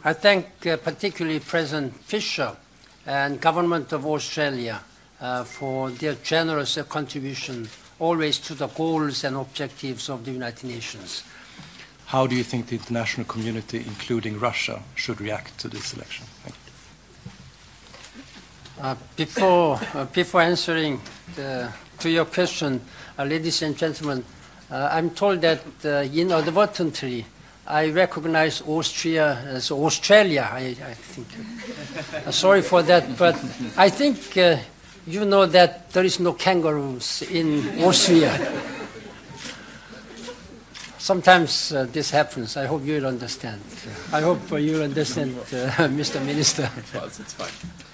I thank particularly President Fischer and Government of Australia for their generous contribution always to the goals and objectives of the United Nations. How do you think the international community, including Russia, should react to this election? Before answering to your question, ladies and gentlemen, I'm told that inadvertently I recognize Austria as Australia. I think. Sorry for that, but I think you know that there is no kangaroos in Austria. Sometimes this happens. I hope you'll understand. I hope you'll understand, Mr. Minister. It's fine.